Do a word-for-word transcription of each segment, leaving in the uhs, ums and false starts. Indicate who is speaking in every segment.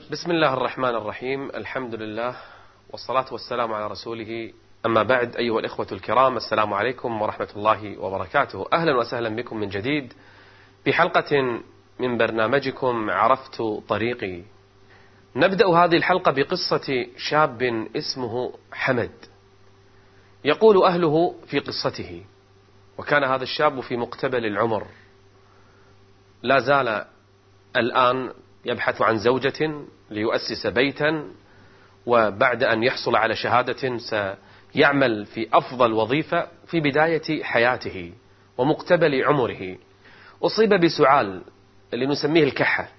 Speaker 1: بسم الله الرحمن الرحيم. الحمد لله والصلاة والسلام على رسوله، أما بعد. أيها الإخوة الكرام، السلام عليكم ورحمة الله وبركاته. أهلا وسهلا بكم من جديد في حلقة من برنامجكم عرفت طريقي. نبدأ هذه الحلقة بقصة شاب اسمه حمد. يقول أهله في قصته: وكان هذا الشاب في مقتبل العمر، لا زال الآن يبحث عن زوجة ليؤسس بيتا، وبعد أن يحصل على شهادة سيعمل في أفضل وظيفة في بداية حياته ومقتبل عمره. أصيب بسعال اللي نسميه الكحة.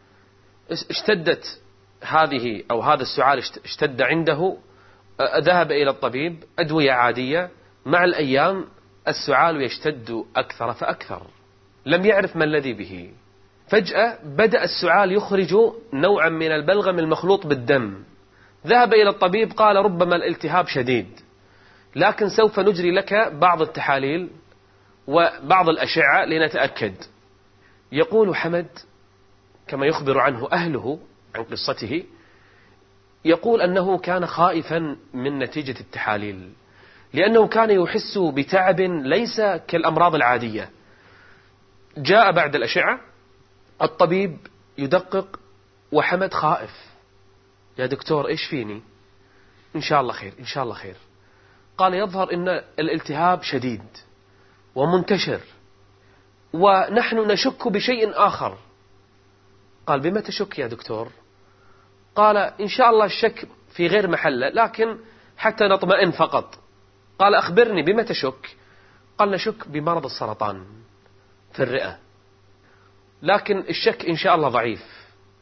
Speaker 1: اشتدت هذه أو هذا السعال اشتد عنده، ذهب إلى الطبيب، أدوية عادية. مع الأيام السعال يشتد أكثر فأكثر، لم يعرف ما الذي به. فجأة بدأ السعال يخرج نوعا من البلغم المخلوط بالدم. ذهب إلى الطبيب، قال: ربما الالتهاب شديد، لكن سوف نجري لك بعض التحاليل وبعض الأشعة لنتأكد. يقول حمد كما يخبر عنه أهله عن قصته، يقول أنه كان خائفا من نتيجة التحاليل، لأنه كان يحس بتعب ليس كالأمراض العادية. جاء بعد الأشعة، الطبيب يدقق وحمد خائف: يا دكتور إيش فيني؟ إن شاء الله خير، إن شاء الله خير. قال: يظهر أن الالتهاب شديد ومنتشر، ونحن نشك بشيء آخر. قال: بما تشك يا دكتور؟ قال: إن شاء الله الشك في غير محله، لكن حتى نطمئن فقط. قال: أخبرني بما تشك؟ قال: نشك بمرض السرطان في الرئة، لكن الشك إن شاء الله ضعيف.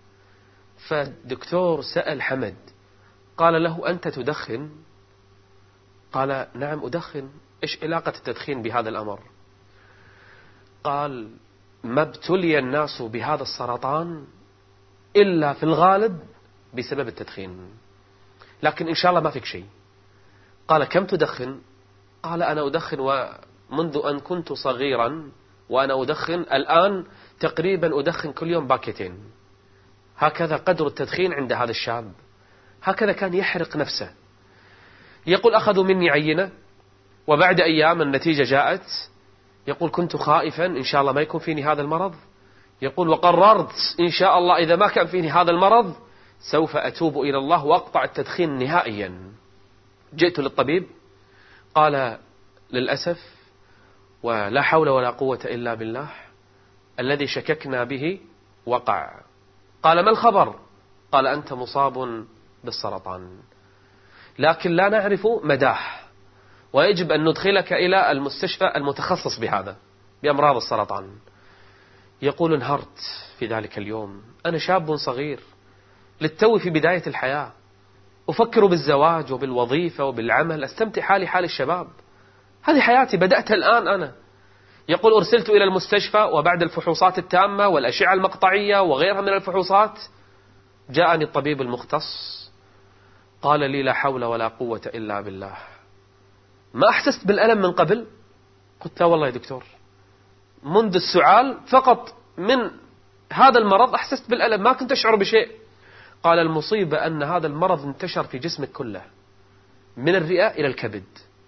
Speaker 1: فالدكتور سأل حمد، قال له: أنت تدخن؟ قال: نعم أدخن. إيش علاقة التدخين بهذا الأمر؟ قال: ما ابتلي الناس بهذا السرطان إلا في الغالب بسبب التدخين، لكن إن شاء الله ما فيك شيء. قال: كم تدخن؟ قال: أنا أدخن ومنذ أن كنت صغيرا وأنا أدخن، الآن تقريبا أدخن كل يوم باكيتين. هكذا قدر التدخين عند هذا الشاب، هكذا كان يحرق نفسه. يقول: أخذوا مني عينة، وبعد أيام النتيجة جاءت. يقول: كنت خائفا إن شاء الله ما يكون فيني هذا المرض. يقول: وقررت إن شاء الله إذا ما كان فيني هذا المرض سوف أتوب إلى الله وأقطع التدخين نهائيا. جئت للطبيب، قال: للأسف ولا حول ولا قوة إلا بالله، الذي شككنا به وقع. قال: ما الخبر؟ قال: أنت مصاب بالسرطان، لكن لا نعرف مداه، ويجب أن ندخلك إلى المستشفى المتخصص بهذا، بأمراض السرطان. يقول: انهرت في ذلك اليوم، أنا شاب صغير للتو في بداية الحياة، أفكر بالزواج وبالوظيفة وبالعمل، أستمتع حالي حال الشباب، هذه حياتي بدأت الآن أنا. يقول: أرسلت إلى المستشفى، وبعد الفحوصات التامة والأشعة المقطعية وغيرها من الفحوصات جاءني الطبيب المختص، قال لي: لا حول ولا قوة إلا بالله. ما أحسست بالألم من قبل؟ قلت: لا والله يا دكتور، منذ السعال فقط من هذا المرض أحسست بالألم، ما كنت أشعر بشيء. قال: المصيبة أن هذا المرض انتشر في جسمك كله، من الرئة إلى الكبد،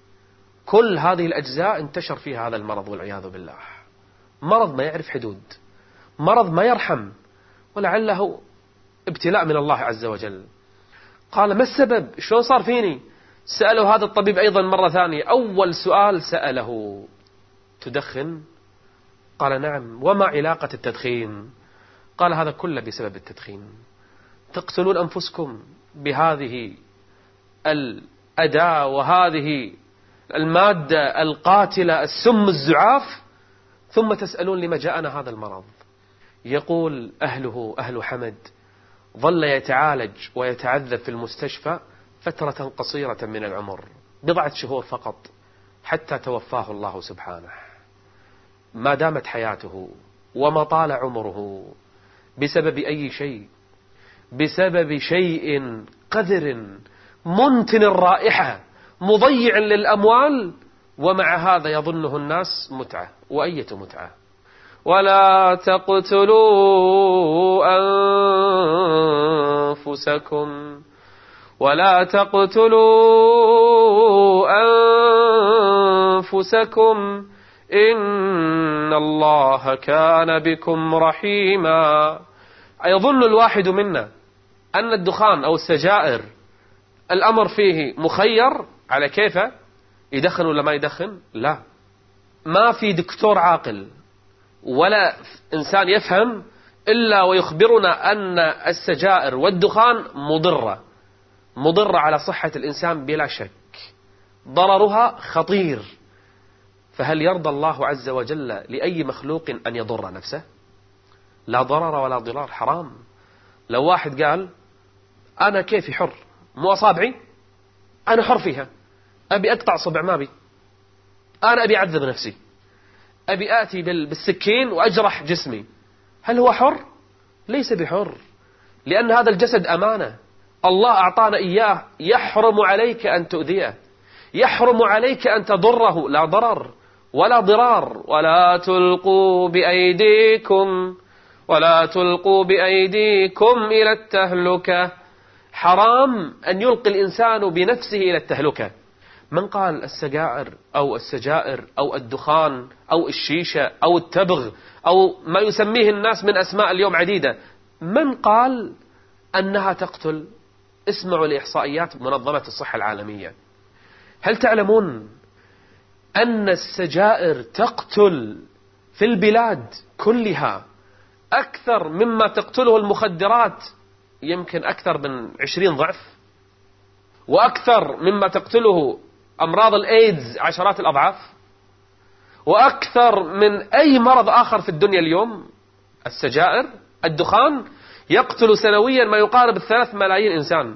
Speaker 1: كل هذه الأجزاء انتشر فيها هذا المرض والعياذ بالله. مرض ما يعرف حدود، مرض ما يرحم، ولعله ابتلاء من الله عز وجل. قال: ما السبب؟ شلون صار فيني؟ سأله هذا الطبيب أيضا مرة ثانية. أول سؤال سأله: تدخن؟ قال: نعم. وما علاقة التدخين؟ قال: هذا كله بسبب التدخين. تقتلون أنفسكم بهذه الأداة وهذه المادة القاتلة السم الزعاف، ثم تسألون لما جاءنا هذا المرض. يقول: أهله أهل حمد ظل يتعالج ويتعذب في المستشفى فترة قصيرة من العمر، بضعة شهور فقط، حتى توفاه الله سبحانه. ما دامت حياته وما طال عمره بسبب أي شيء، بسبب شيء قذر منتن الرائحة مضيع للأموال، ومع هذا يظنه الناس متعة. وأية متعة؟ ولا تقتلوا أنفسكم ولا تقتلوا أنفسكم إن الله كان بكم رحيما. أيظن الواحد منا أن الدخان أو السجائر الأمر فيه مخير على كيفه يدخن ولا ما يدخن؟ لا، ما في دكتور عاقل ولا إنسان يفهم إلا ويخبرنا أن السجائر والدخان مضرة مضرة على صحة الإنسان بلا شك، ضررها خطير. فهل يرضى الله عز وجل لأي مخلوق أن يضر نفسه؟ لا ضرر ولا ضرار، حرام. لو واحد قال أنا كيفي حر، مو أصابعي أنا حر فيها، أبي أقطع صبع ما بي، أنا أبي أعذب نفسي، أبي آتي بالسكين وأجرح جسمي، هل هو حر؟ ليس بحر، لأن هذا الجسد أمانة الله أعطانا إياه، يحرم عليك أن تؤذيه، يحرم عليك أن تضره، لا ضرر ولا ضرار. ولا تلقوا بأيديكم ولا تلقوا بأيديكم إلى التهلكة. حرام أن يلقي الإنسان بنفسه إلى التهلكة. من قال السجائر أو السجائر أو الدخان أو الشيشة أو التبغ أو ما يسميه الناس من أسماء اليوم عديدة، من قال أنها تقتل؟ اسمعوا لإحصائيات منظمة الصحة العالمية. هل تعلمون أن السجائر تقتل في البلاد كلها أكثر مما تقتله المخدرات، يمكن أكثر من عشرين ضعف، وأكثر مما تقتله أمراض الإيدز عشرات الأضعاف، وأكثر من أي مرض آخر في الدنيا اليوم؟ السجائر، الدخان يقتل سنويا ما يقارب ثلاث ملايين إنسان.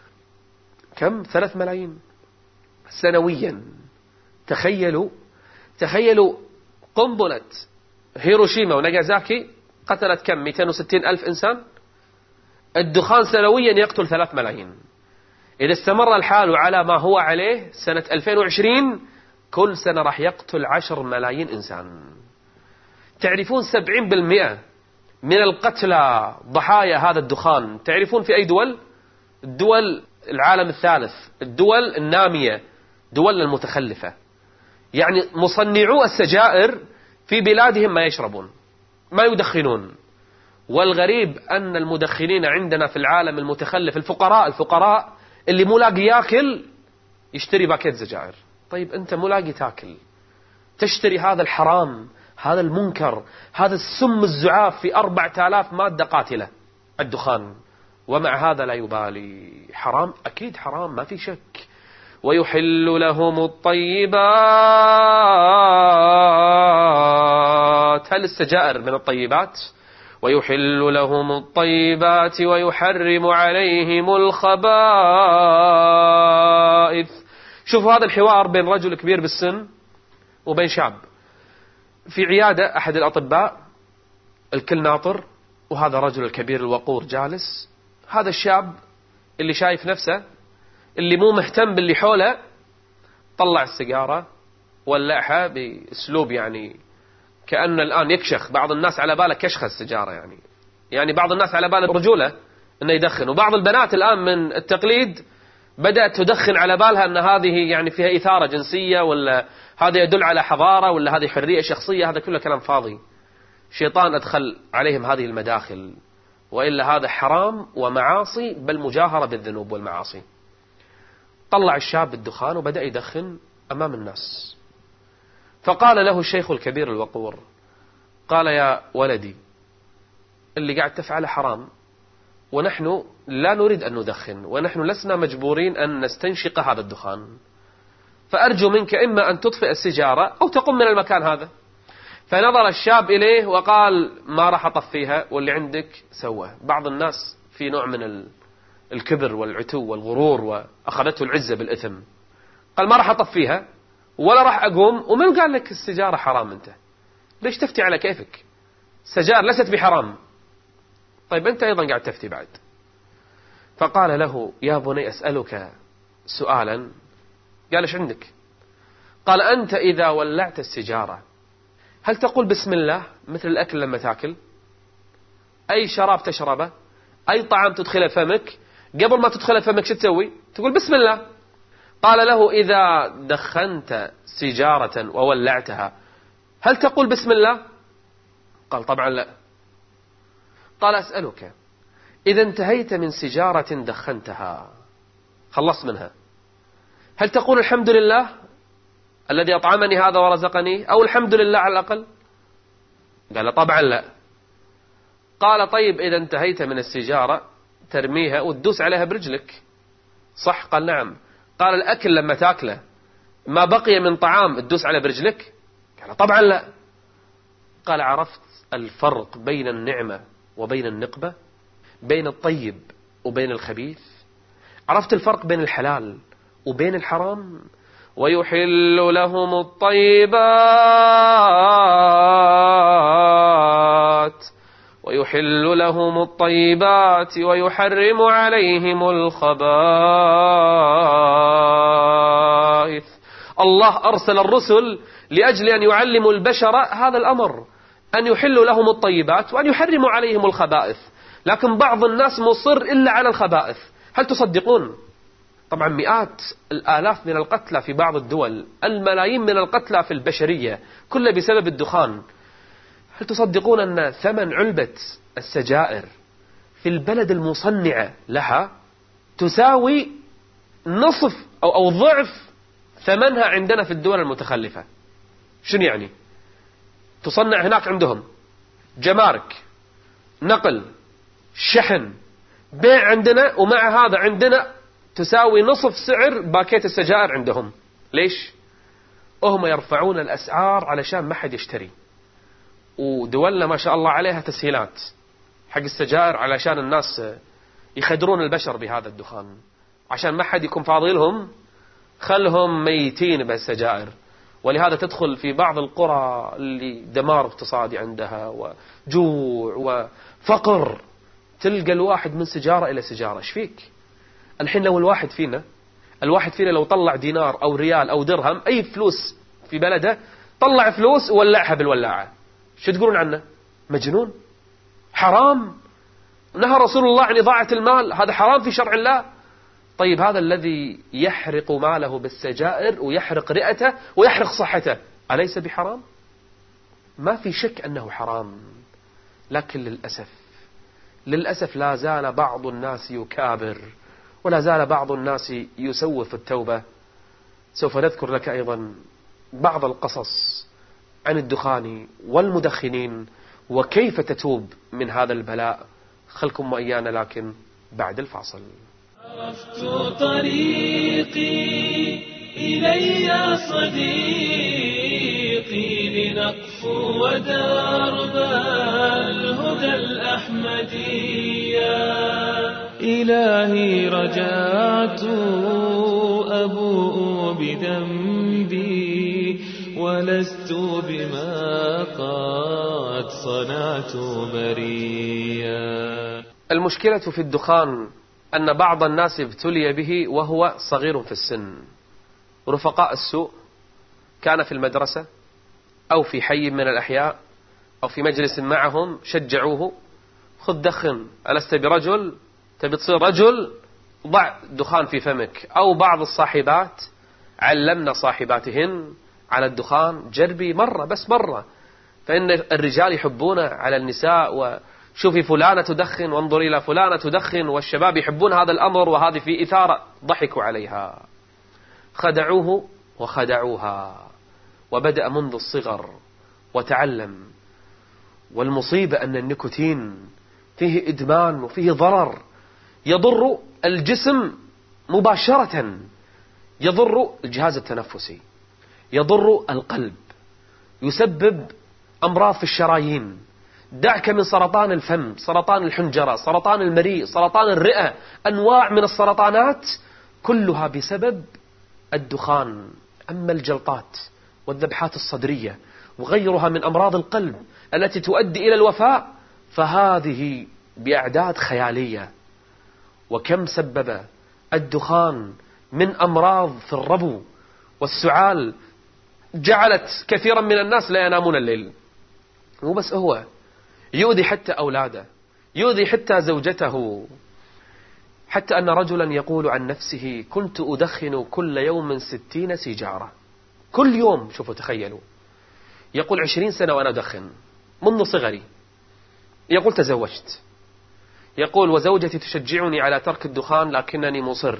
Speaker 1: كم؟ ثلاث ملايين سنويا. تخيلوا تخيلوا قنبلة هيروشيما وناغازاكي قتلت كم؟ مئتين وستين ألف إنسان. الدخان سنويا يقتل ثلاث ملايين. إذا استمر الحال على ما هو عليه سنة ألفين وعشرين كل سنة راح يقتل عشر ملايين إنسان. تعرفون سبعين بالمئة من القتلى ضحايا هذا الدخان تعرفون في أي دول؟ الدول العالم الثالث، الدول النامية، دول المتخلفة. يعني مصنعو السجائر في بلادهم ما يشربون، ما يدخنون. والغريب أن المدخنين عندنا في العالم المتخلف الفقراء الفقراء اللي مو لاقي ياكل يشتري باكيت سجائر. طيب أنت مو لاقي تاكل، تشتري هذا الحرام، هذا المنكر، هذا السم الزعاف في أربعة آلاف مادة قاتلة الدخان، ومع هذا لا يبالي. حرام، أكيد حرام، ما في شك. ويحل لهم الطيبات. هل السجائر من الطيبات؟ ويحل لهم الطيبات ويحرم عليهم الخبائث. شوفوا هذا الحوار بين رجل كبير بالسن وبين شاب في عيادة أحد الأطباء، الكل ناطر، وهذا رجل الكبير الوقور جالس. هذا الشاب اللي شايف نفسه، اللي مو مهتم باللي حوله، طلع السيجارة ولعها بأسلوب يعني كأن الآن يكشخ. بعض الناس على باله كشخ السيجارة، يعني يعني بعض الناس على باله رجولة أنه يدخن، وبعض البنات الآن من التقليد بدأت تدخن على بالها أن هذه يعني فيها إثارة جنسية، ولا هذا يدل على حضارة، ولا هذه حرية شخصية. هذا كله كلام فاضي. شيطان أدخل عليهم هذه المداخل، وإلا هذا حرام ومعاصي، بل مجاهرة بالذنوب والمعاصي. طلع الشاب الدخان وبدأ يدخن أمام الناس. فقال له الشيخ الكبير الوقور، قال: يا ولدي، اللي قاعد تفعله حرام، ونحن لا نريد أن ندخن، ونحن لسنا مجبورين أن نستنشق هذا الدخان، فأرجو منك إما أن تطفئ السيجارة أو تقوم من المكان هذا. فنظر الشاب إليه وقال: ما راح أطفيها، واللي عندك سواه. بعض الناس في نوع من الكبر والعتو والغرور، وأخذته العزة بالإثم، قال: ما راح أطفيها ولا راح أقوم. ومن قال لك السيجارة حرام؟ أنت ليش تفتي على كيفك؟ السجائر ليست بحرام. طيب أنت أيضا قاعد تفتي بعد. فقال له: يا بني، أسألك سؤالا. قال: إيش عندك؟ قال: أنت إذا ولعت السيجارة هل تقول بسم الله مثل الأكل لما تأكل؟ أي شراب تشربه، أي طعام تدخله فمك، قبل ما تدخله فمك شو تسوي؟ تقول بسم الله. قال له إذا دخنت سيجارة وولعتها هل تقول بسم الله؟ قال طبعا لا. قال أسألك إذا انتهيت من سيجارة دخنتها خلصت منها هل تقول الحمد لله الذي أطعمني هذا ورزقني، أو الحمد لله على الأقل؟ قال طبعا لا. قال طيب إذا انتهيت من السيجارة ترميها وتدوس عليها برجلك صح؟ قال نعم. قال الأكل لما تاكله ما بقي من طعام تدوس على برجلك؟ قال طبعا لا. قال عرفت الفرق بين النعمة وبين النقبة، بين الطيب وبين الخبيث؟ عرفت الفرق بين الحلال وبين الحرام؟ ويحل لهم الطيبات ويحل لهم الطيبات ويحرم عليهم الخبائث. الله أرسل الرسل لأجل أن يعلموا البشر هذا الأمر، أن يحلوا لهم الطيبات وأن يحرموا عليهم الخبائث. لكن بعض الناس مصر إلا على الخبائث. هل تصدقون؟ طبعا مئات الآلاف من القتلى في بعض الدول، الملايين من القتلى في البشرية، كله بسبب الدخان. هل تصدقون أن ثمن علبة السجائر في البلد المصنعة لها تساوي نصف أو, أو ضعف ثمنها عندنا في الدول المتخلفة؟ شنو يعني؟ تصنع هناك عندهم جمارك، نقل، شحن، بيع عندنا، ومع هذا عندنا تساوي نصف سعر باكيت السجائر عندهم. ليش؟ هم يرفعون الأسعار علشان ما حد يشتري، ودولنا ما شاء الله عليها تسهيلات حق السجائر علشان الناس يخدرون البشر بهذا الدخان، عشان ما حد يكون فاضي لهم خلهم ميتين بالسجائر. ولهذا تدخل في بعض القرى اللي دمار اقتصادي عندها وجوع وفقر، تلقى الواحد من سجارة إلى سجارة. ايش فيك؟ الحين لو الواحد فينا الواحد فينا لو طلع دينار أو ريال أو درهم أي فلوس في بلده، طلع فلوس وولعها بالولاعة، شو تقولون عنه؟ مجنون، حرام، نهى رسول الله عن إضاعة المال، هذا حرام في شرع الله. طيب هذا الذي يحرق ماله بالسجائر ويحرق رئته ويحرق صحته أليس بحرام؟ ما في شك أنه حرام. لكن للأسف للأسف لا زال بعض الناس يكابر، ولا زال بعض الناس يسوف التوبة. سوف نذكر لك أيضا بعض القصص عن الدخان والمدخنين وكيف تتوب من هذا البلاء. خلكم وإيانا لكن بعد الفاصل.
Speaker 2: عرفت طريقي إلي صديقي لنقفو ودرب الهدى الأحمدية. إلهي رجعت أبوء بذنبي ولست بما قد صنعت بريا.
Speaker 1: المشكلة في الدخان أن بعض الناس ابتلي به وهو صغير في السن. رفقاء السوء كان في المدرسة أو في حي من الأحياء أو في مجلس معهم شجعوه: خذ دخن، ألست برجل؟ تبي تصير رجل؟ ضع دخان في فمك. أو بعض الصاحبات علمنا صاحباتهن على الدخان: جربي مرة بس مرة، فإن الرجال يحبون على النساء، وشوفي فلانة تدخن وانظري إلى فلانة تدخن، والشباب يحبون هذا الأمر وهذه في إثارة. ضحكوا عليها، خدعوه وخدعوها، وبدأ منذ الصغر وتعلم. والمصيبة أن النيكوتين فيه إدمان وفيه ضرر، يضر الجسم مباشرة، يضر الجهاز التنفسي، يضر القلب، يسبب أمراض في الشرايين. دعك من سرطان الفم، سرطان الحنجرة، سرطان المريء، سرطان الرئة، أنواع من السرطانات كلها بسبب الدخان. أما الجلطات والذبحات الصدرية وغيرها من أمراض القلب التي تؤدي إلى الوفاة فهذه بأعداد خيالية. وكم سبب الدخان من أمراض في الربو والسعال جعلت كثيرا من الناس لا ينامون الليل. مو بس هو، يؤذي حتى أولاده، يؤذي حتى زوجته، حتى أن رجلا يقول عن نفسه: كنت أدخن كل يوم ستين سيجارة. كل يوم. شوفوا تخيلوا، يقول عشرين سنة وأنا أدخن منذ صغري. يقول تزوجت، يقول وزوجتي تشجعني على ترك الدخان لكنني مصر.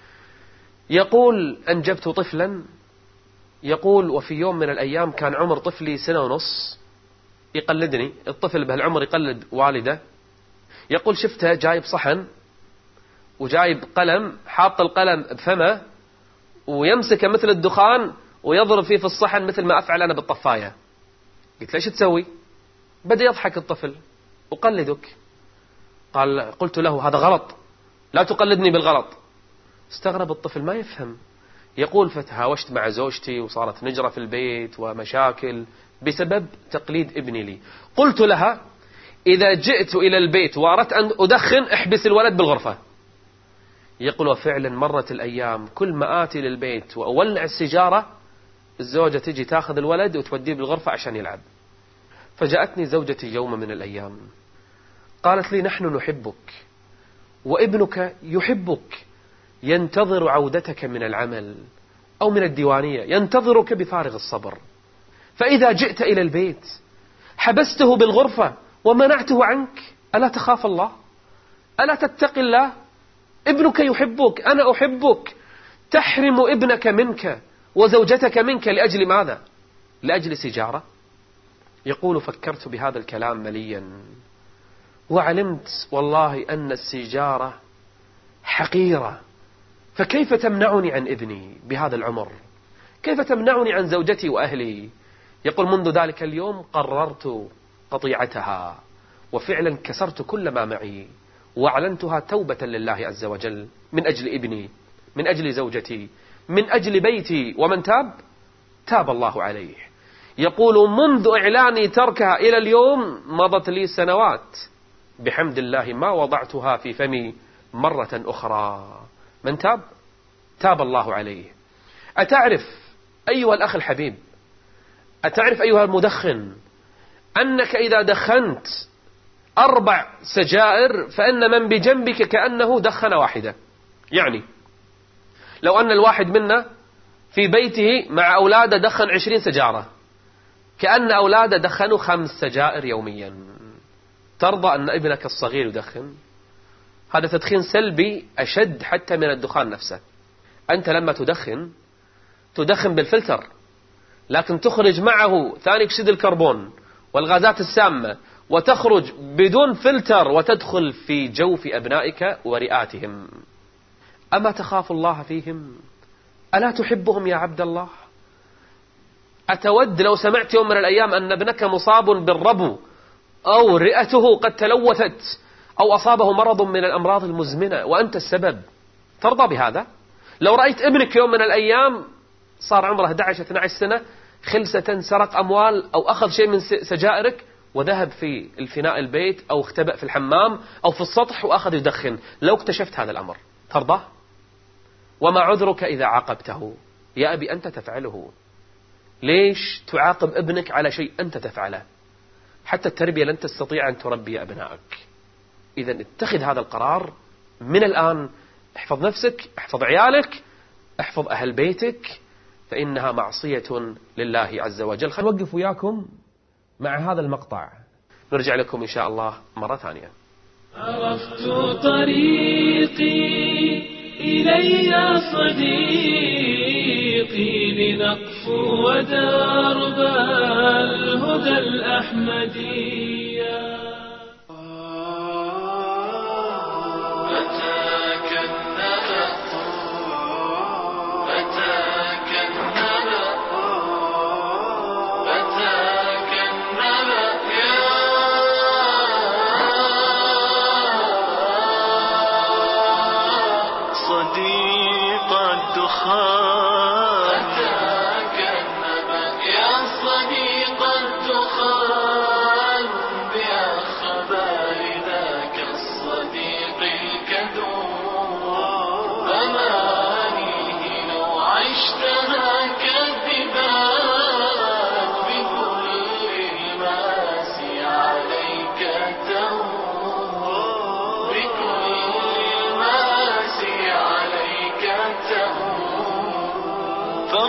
Speaker 1: يقول أنجبت طفلا. يقول وفي يوم من الأيام كان عمر طفلي سنة ونص، يقلدني الطفل بهالعمر يقلد والده. يقول شفته جايب صحن وجايب قلم، حاط القلم بفمه ويمسكه مثل الدخان ويضرب فيه في الصحن مثل ما أفعل أنا بالطفاية. قلت ليش تسوي؟ بدأ يضحك الطفل: أقلدك. قال قلت له هذا غلط، لا تقلدني بالغلط. استغرب الطفل ما يفهم. يقول فتهاوشت مع زوجتي وصارت نجرة في البيت ومشاكل بسبب تقليد ابني لي. قلت لها إذا جئت إلى البيت وأردت أن أدخن احبس الولد بالغرفة. يقول وفعلا مرت الأيام، كل ما آتي للبيت وأولع السيجارة الزوجة تجي تاخذ الولد وتوديه بالغرفة عشان يلعب. فجاءتني زوجتي يوم من الأيام قالت لي نحن نحبك وابنك يحبك، ينتظر عودتك من العمل أو من الديوانية، ينتظرك بفارغ الصبر، فإذا جئت إلى البيت حبسته بالغرفة ومنعته عنك، ألا تخاف الله؟ ألا تتقي الله؟ ابنك يحبك، أنا أحبك، تحرم ابنك منك وزوجتك منك لأجل ماذا؟ لأجل سيجارة؟ يقول فكرت بهذا الكلام مليا وعلمت والله أن السيجارة حقيرة، فكيف تمنعني عن ابني بهذا العمر؟ كيف تمنعني عن زوجتي وأهلي؟ يقول منذ ذلك اليوم قررت قطيعتها، وفعلا كسرت كل ما معي وأعلنتها توبة لله عز وجل من أجل ابني، من أجل زوجتي، من أجل بيتي. ومن تاب تاب الله عليه. يقول منذ إعلاني تركها إلى اليوم مضت لي سنوات بحمد الله ما وضعتها في فمي مرة أخرى. من تاب تاب الله عليه. أتعرف أيها الأخ الحبيب، أتعرف أيها المدخن، أنك إذا دخنت أربع سجائر فإن من بجنبك كأنه دخن واحدة. يعني لو أن الواحد منا في بيته مع أولاده دخن عشرين سجارة، كأن أولاده دخنوا خمس سجائر يوميا. ترضى أن ابنك الصغير يدخن؟ هذا تدخين سلبي أشد حتى من الدخان نفسه. أنت لما تدخن تدخن بالفلتر، لكن تخرج معه ثاني أكسيد الكربون والغازات السامة، وتخرج بدون فلتر وتدخل في جوف أبنائك ورئاتهم. أما تخاف الله فيهم؟ ألا تحبهم يا عبد الله؟ أتود لو سمعت يوم من الأيام أن ابنك مصاب بالربو أو رئته قد تلوثت أو أصابه مرض من الأمراض المزمنة وأنت السبب، ترضى بهذا؟ لو رأيت ابنك يوم من الأيام صار عمره أحد عشر اثنتي عشرة سنة خلسة سرق أموال أو أخذ شيء من سجائرك وذهب في الفناء البيت أو اختبأ في الحمام أو في السطح وأخذ يدخن، لو اكتشفت هذا الأمر ترضى؟ وما عذرك إذا عاقبته؟ يا أبي أنت تفعله، ليش تعاقب ابنك على شيء أنت تفعله؟ حتى التربية لن تستطيع أن تربي أبنائك. إذن اتخذ هذا القرار من الآن. احفظ نفسك، احفظ عيالك، احفظ أهل بيتك، فإنها معصية لله عز وجل. خلينا نوقف وياكم مع هذا المقطع، نرجع لكم إن شاء الله مرة ثانية.
Speaker 2: عرفت طريقي إلي صديقي لنقفو ودرب الهدى الأحمدية.
Speaker 3: أمانيه لو عشت هكذا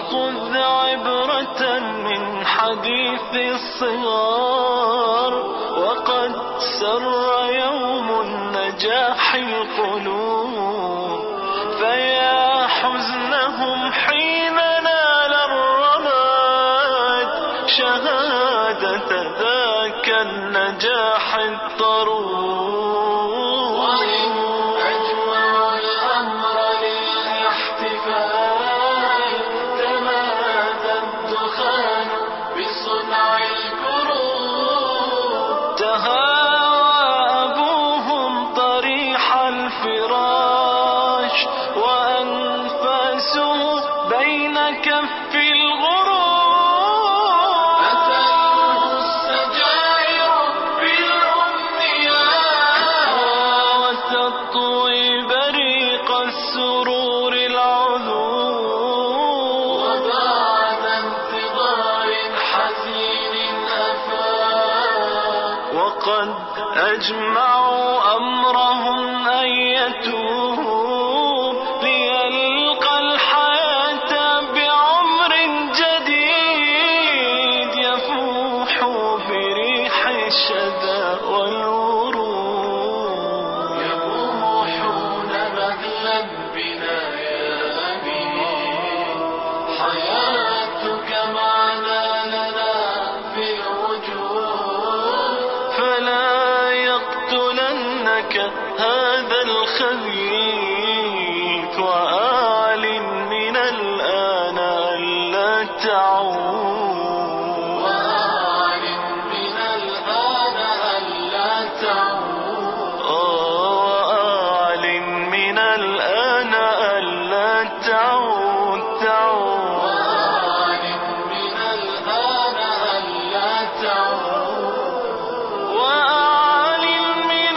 Speaker 2: وخذ عبرة من حديث الصغار، وقد سر يوم النجاح القلوب، فيا حزنهم حين نال الرماد شهادة ذاك النجاح الطروب. أجمعوا أمرهم أن يتوب ليلقى الحياة بعمر جديد يفوح بريح الشذا والورود. يبوحون بذلا بنا يا أمين، حياتك معنا لنا في الوجود، فلا هذا الخبيث وآل من الآن ألا تعود، وآل من الآن ألا تعود، وآل من الآن ألا تعود تعود، وآل من الآن ألا تعود، وآل من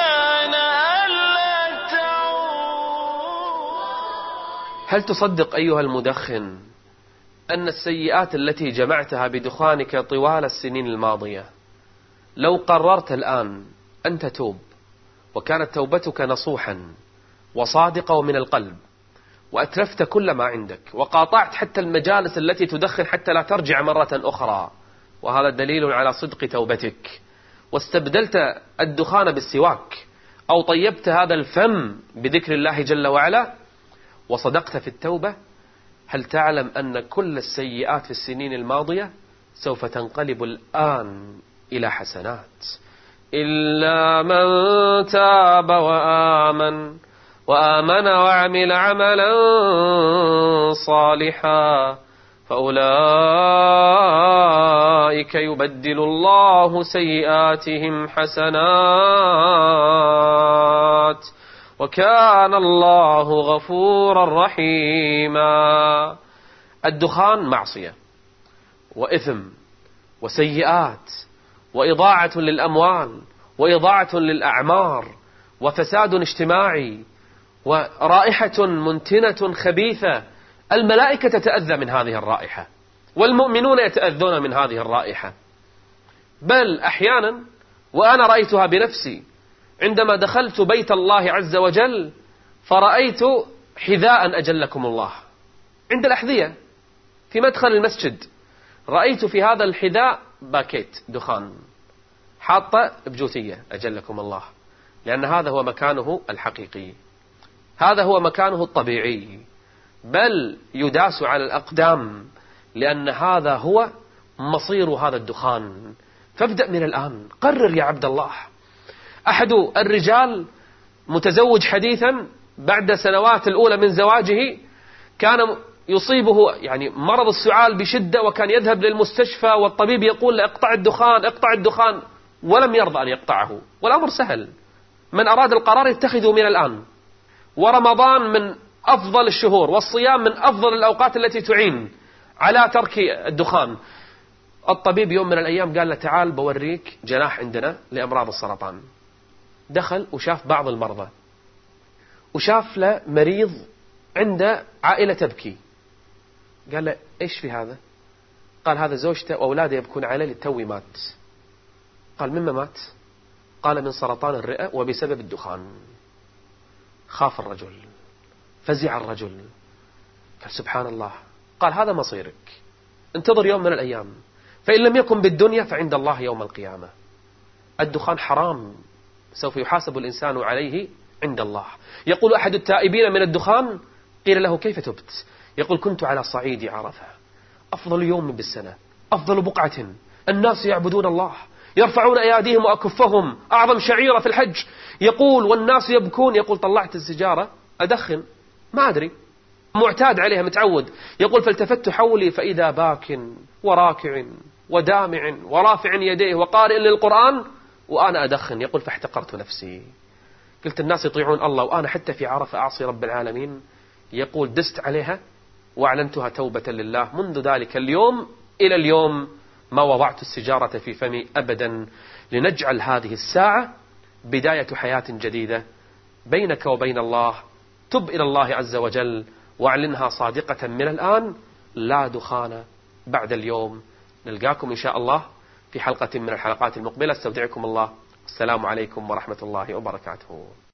Speaker 1: هل تصدق أيها المدخن أن السيئات التي جمعتها بدخانك طوال السنين الماضية لو قررت الآن أن تتوب، وكانت توبتك نصوحا وصادقة ومن القلب، وأتلفت كل ما عندك وقاطعت حتى المجالس التي تدخن حتى لا ترجع مرة أخرى، وهذا دليل على صدق توبتك، واستبدلت الدخان بالسواك أو طيبت هذا الفم بذكر الله جل وعلا وصدقت في التوبة، هل تعلم أن كل السيئات في السنين الماضية سوف تنقلب الآن إلى حسنات؟ إلا من تاب وآمن وآمن وعمل عملا صالحا فأولئك يبدل الله سيئاتهم حسنات وكان الله غفورا رحيما. الدخان معصية وإثم وسيئات وإضاعة للأموال وإضاعة للأعمار وفساد اجتماعي ورائحة منتنة خبيثة. الملائكة تتأذى من هذه الرائحة والمؤمنون يتأذون من هذه الرائحة، بل أحيانا وأنا رأيتها بنفسي عندما دخلت بيت الله عز وجل فرأيت حذاء أجلكم الله عند الأحذية في مدخل المسجد، رأيت في هذا الحذاء باكيت دخان حاطة بجوتية أجلكم الله، لأن هذا هو مكانه الحقيقي، هذا هو مكانه الطبيعي، بل يداس على الأقدام لأن هذا هو مصير هذا الدخان. فابدأ من الآن، قرر يا عبد الله. أحد الرجال متزوج حديثا بعد سنوات الأولى من زواجه كان يصيبه يعني مرض السعال بشدة، وكان يذهب للمستشفى والطبيب يقول له اقطع الدخان اقطع الدخان، ولم يرضى أن يقطعه. والأمر سهل، من أراد القرار يتخذه من الآن، ورمضان من أفضل الشهور والصيام من أفضل الأوقات التي تعين على ترك الدخان. الطبيب يوم من الأيام قال له تعال بوريك جناح عندنا لأمراض السرطان. دخل وشاف بعض المرضى، وشاف له مريض عنده عائلة تبكي، قال له إيش في هذا؟ قال هذا زوجته وأولاده يبكون عليه لتوي مات. قال مما مات؟ قال من سرطان الرئة وبسبب الدخان. خاف الرجل، فزع الرجل، قال سبحان الله، قال هذا مصيرك، انتظر يوم من الأيام، فإن لم يكن بالدنيا فعند الله يوم القيامة. الدخان حرام، سوف يحاسب الإنسان عليه عند الله. يقول أحد التائبين من الدخان، قيل له كيف تبت؟ يقول كنت على صعيد عرفة، أفضل يوم بالسنة، أفضل بقعة، الناس يعبدون الله، يرفعون أياديهم وأكفهم، أعظم شعيرة في الحج. يقول والناس يبكون. يقول طلعت السجارة أدخن، ما أدري، معتاد عليها، متعود. يقول فالتفت حولي فإذا باك وراكع ودامع ورافع يديه وقارئ للقرآن وأنا أدخن. يقول فاحتقرت نفسي، قلت الناس يطيعون الله وأنا حتى في عرفة أعصي رب العالمين. يقول دست عليها وأعلنتها توبة لله. منذ ذلك اليوم إلى اليوم ما وضعت السجارة في فمي أبدا، لنجعل هذه الساعة بداية حياة جديدة بينك وبين الله. تب إلى الله عز وجل واعلنها صادقة من الآن، لا دخان بعد اليوم. نلقاكم إن شاء الله في حلقة من الحلقات المقبلة. استودعكم الله، السلام عليكم ورحمة الله وبركاته.